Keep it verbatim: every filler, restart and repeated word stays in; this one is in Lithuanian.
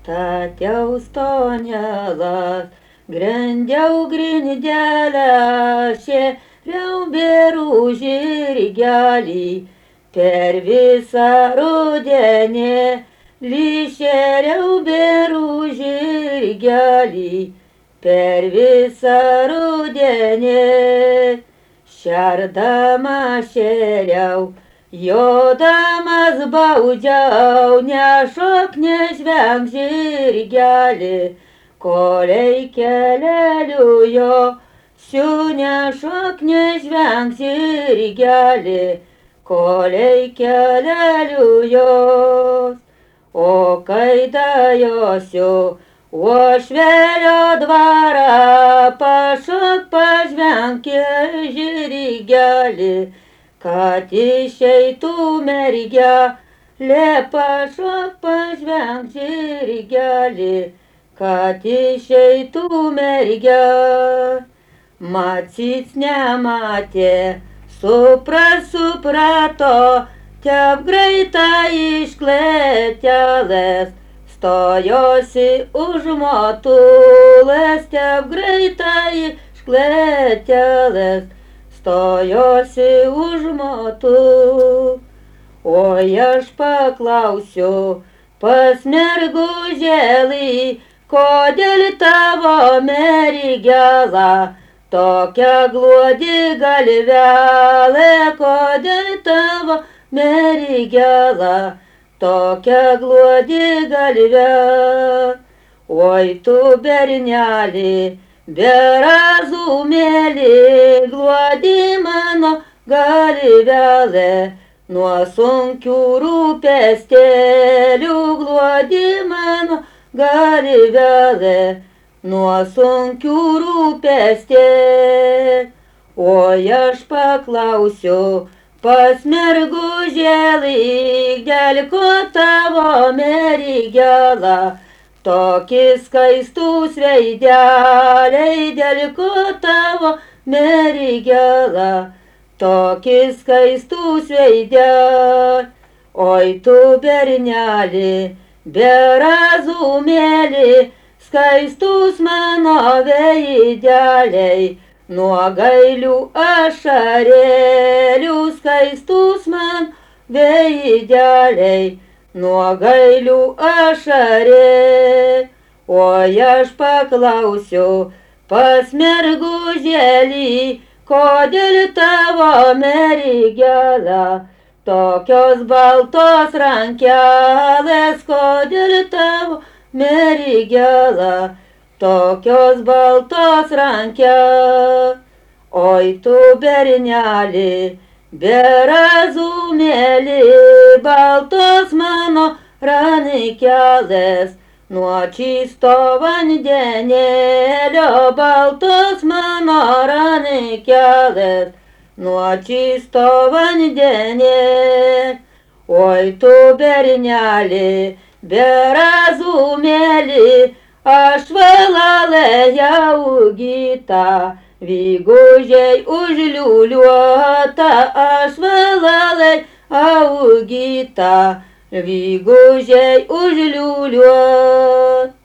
Statiau stonelas, grendiau grindelę, šėriau berų žirgelį, per visą rudenį lyšėriau berų žirgelį, per visą rudenį šerdama šėriau. Jodamas baudžiau, nešok nežvenk žirgelį, kolei keleliu jo, šių nešok nežvenk žirgelį, kolei keleliu jos. O kai dajosiu uošvelio dvarą, pašok pažvenk žirgelį, kad išeitų mergelė, pašok pažvenk žirgelį, kad išeitų mergelė. Matyt nematė, supras suprato, tep greitai išklėtelės, stojosi už motulės, tep greitai išklėtelės, stojosi už motų. Oi aš paklausiu pas mergužėlį, kodėl tavo mergela tokia gludi galvelė, kodėl tavo mergela tokia gludi galvelė. Oi tu berneli, berazumėlį, glodi mano galvelė, nuo sunkių rūpestėlių, glodi mano galvelė, nuo sunkių rūpestėlių. Oi aš paklausiu pas mergužėlį, dėl ko tavo mergela tokie skaistus veideliai, dėl ko tavo mergela tokie skaistus veideliai. Oi tu berneli, berazumėlį, skaistus mano veideliai, nuo gailių ašarėlių, skaistus man veideliai, nuo gailių ašarėlių. Oi aš paklausiu pas mergužėlį, kodėl tavo mergela tokios baltos rankelės, kodėl tavo mergela tokios baltos rankelės. Oi tu berneli, berazumėlį, baltos mano rankelės, nuo čisto vandenėlio, baltos mano rankelės, nuo čisto vandenėlio. Oi tu berneli, berazumėlį, aš valalėja ugita, vygužiai užliuliuota, aš valalėja ugita, vygužiai užliuliuota.